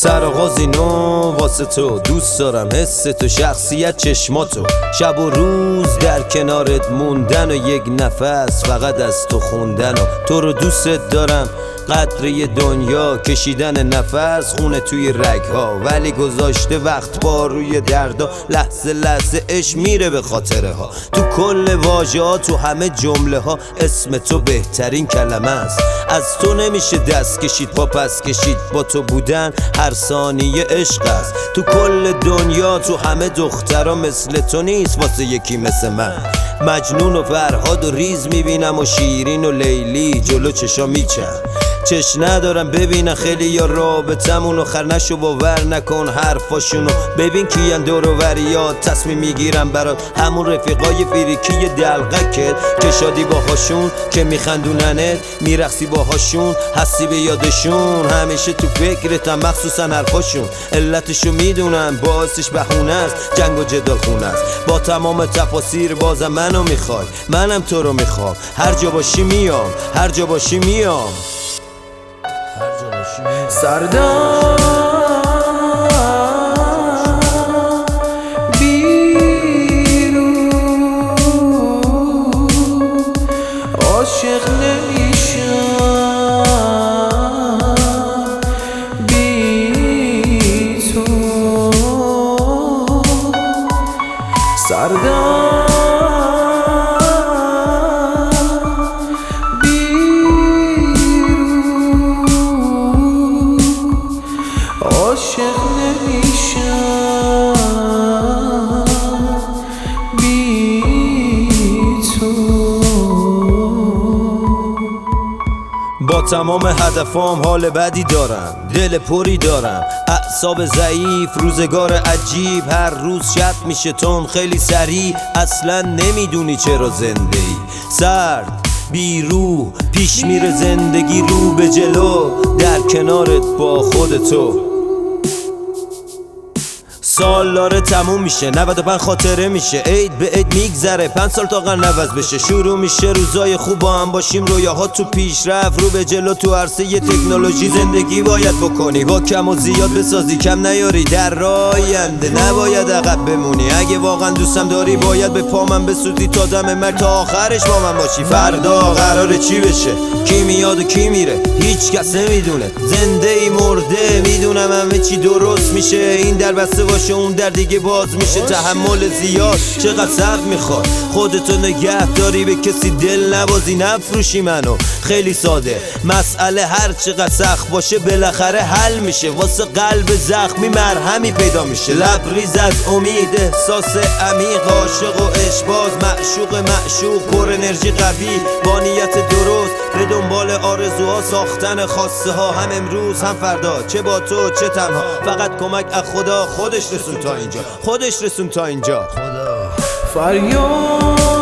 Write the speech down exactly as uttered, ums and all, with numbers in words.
سرآغازی نو واسه تو، دوست دارم حس تو، شخصیت چشماتو، شب و روز در کنارت موندن و یک نفس فقط از تو خوندن و تو رو دوست دارم، قطره دنیا کشیدن نفس، خونه توی رگها ولی گذاشته وقت با روی دردا، لحظه لحظه اش میره به خاطره ها، تو کل واژه ها تو همه جمله ها اسم تو بهترین کلمه است، از تو نمیشه دست کشید پا پس کشید، با تو بودن هر ثانیه عشق است، تو کل دنیا تو همه دخترها مثل تو نیست واسه یکی مثل من، مجنون و فرهاد و ریز میبینم و شیرین و لیلی جلو چشا میچن، چش ندارم ببینن خیلی یا رابطمون و خر نشو باور نکن حرفاشونو، ببین کیان دور و وریات تصمیم میگیرم برات، همون رفیقای فریکی دلغکت که شادی باهاشون که میخندوننت، میرقصی باهاشون هستی به یادشون، همیشه تو فکرتم مخصوصا حرفاشون، علتشو میدونم باعثش بهونه است، جنگ و جدال خونه است، با تمام تفاسیر بازم منو میخوای، منم تو رو میخوام، هر جا باشی میام، هر جا باشی میام. سردار بیرون عاشق نمیشم بی تو، سردار عاشق نمیشم بی تو. با تمام هدفام حال بدی دارم، دل پری دارم، اعصاب ضعیف، روزگار عجیب، هر روز شب میشه تون خیلی سریع، اصلا نمیدونی چرا زنده ای، سرد بی روح پیش میره زندگی رو به جلو، در کنارت با خودتو، سال داره تموم میشه، نود و پنج خاطره میشه، عید به عید میگذره، پنج سال تا قرن عوض بشه، شروع میشه روزای خوب با هم باشیم، رویاها تو پیشرفت رو به جلو، تو عرصه ی تکنولوژی زندگی باید بکنی، با کم و زیاد بسازی کم نیاری، در راه آینده نباید عقب بمونی، اگه واقعا دوستم داری باید به پامن بسوزی تا دم مرگ، تا آخرش با من باشی، فردا قراره چی بشه، کی میاد و کی میره هیچ کس نمیدونه، زنده ای مرده میدونم همه چی درست میشه، این در بسته باشه اون در دیگه باز میشه، تحمل زیاد چقدر صبر میخواد، خودتو نگه داری به کسی دل نبازی، نفروشی منو، خیلی ساده مسئله هر چقدر سخت باشه بالاخره حل میشه، واسه قلب زخمی مرهمی پیدا میشه، لبریز از امید، احساس عمیق، عاشق و عشقباز، معشوق معشوق، پر انرژی قوی، با نیت درست به دنبال آرزوها، ساختن خواسته ها، هم امروز هم فردا، چه با تو چه تنها، فقط کمک از خدا، خودش رسون تا اینجا، خودش رسون تا اینجا، خدا فریاد